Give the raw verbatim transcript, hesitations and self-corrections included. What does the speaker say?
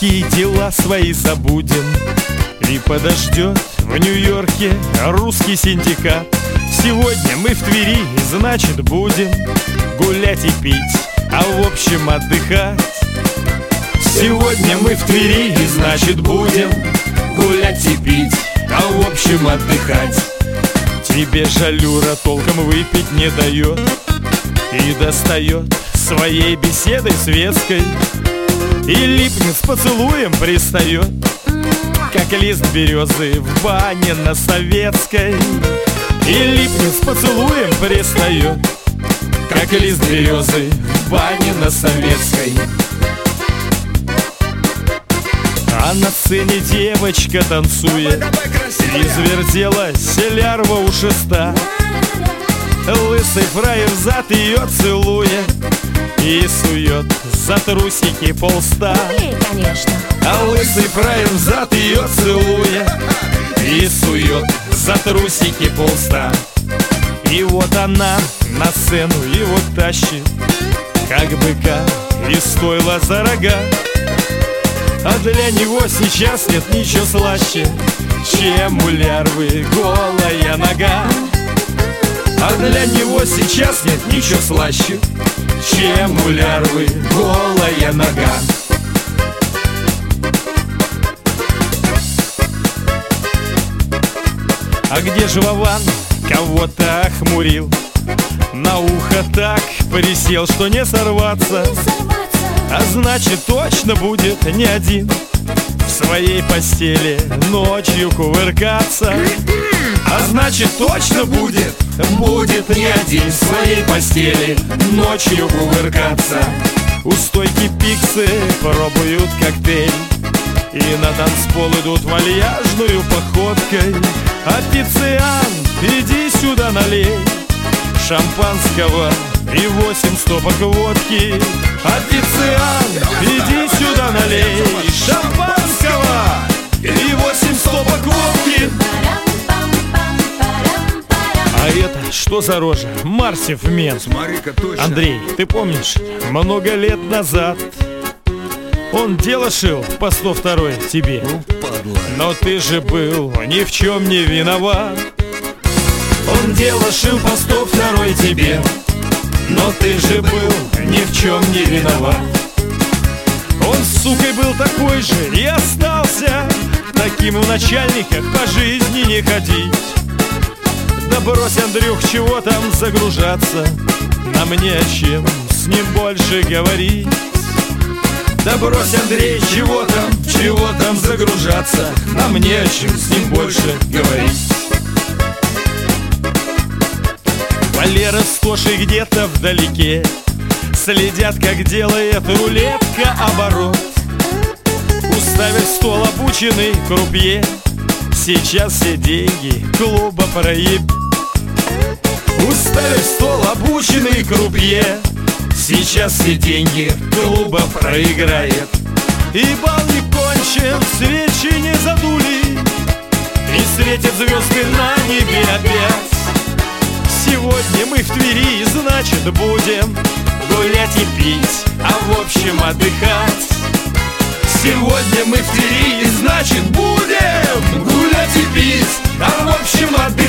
плохие дела свои забудем. И подождет в Нью-Йорке русский синдикат. Сегодня мы в Твери, значит будем гулять и пить, а в общем отдыхать. Сегодня мы в Твери, значит будем гулять и пить, а в общем отдыхать. Тебе жалюра толком выпить не дает и достает своей беседой светской, и липнет с поцелуем пристает, как лист березы в бане на Советской. И липнет с поцелуем пристает, как лист березы в бане на Советской. А на сцене девочка танцует, извертелась лярва у шеста. Лысый фраер зад ее целует и сует за трусики полста. А лысый фраер зад ее целует и сует за трусики полста. И вот она на сцену его тащит, как быка из стойла за рога. А для него сейчас нет ничего слаще, чем у лярвы голая нога. А для него сейчас нет ничего слаще, чем у лярвы голая нога. А где же Вован кого-то охмурил, на ухо так присел, что не сорваться. А значит точно будет не один в своей постели ночью кувыркаться. А значит точно будет, будет не один в своей постели ночью кувыркаться. У стойки пиксы пробуют коктейль и на танцпол идут вальяжную походкой. Официант, иди сюда налей шампанского и восемь стопок водки. Официант, иди сюда налей шампанского и восемь стопок водки. А это что за рожа? Марсев мент. Андрей, ты помнишь, много лет назад он дело шил по сто второй тебе. Но ты же был ни в чем не виноват. Он дело шил по сто второй тебе, но ты же был ни в чем не виноват. Он с сукой был такой же и остался таким в начальниках по жизни не ходить. Да брось, Андрюх, чего там загружаться, нам не о чем с ним больше говорить. Да брось, Андрей, чего там, чего там загружаться, нам не о чем с ним больше говорить. Валера с Тошей где-то вдалеке следят, как делает рулетка оборот. Уставив стол обученный крупье, сейчас все деньги клуба проеб. Уставив стол обученный крупье, сейчас все деньги клуба проиграет. И бал не кончен, свечи не задули, и светят звезды на небе опять. Сегодня мы в Твери, значит будем гулять и пить, а в общем отдыхать. Сегодня мы в Твери, значит будем гулять и пить, а в общем отдыхать.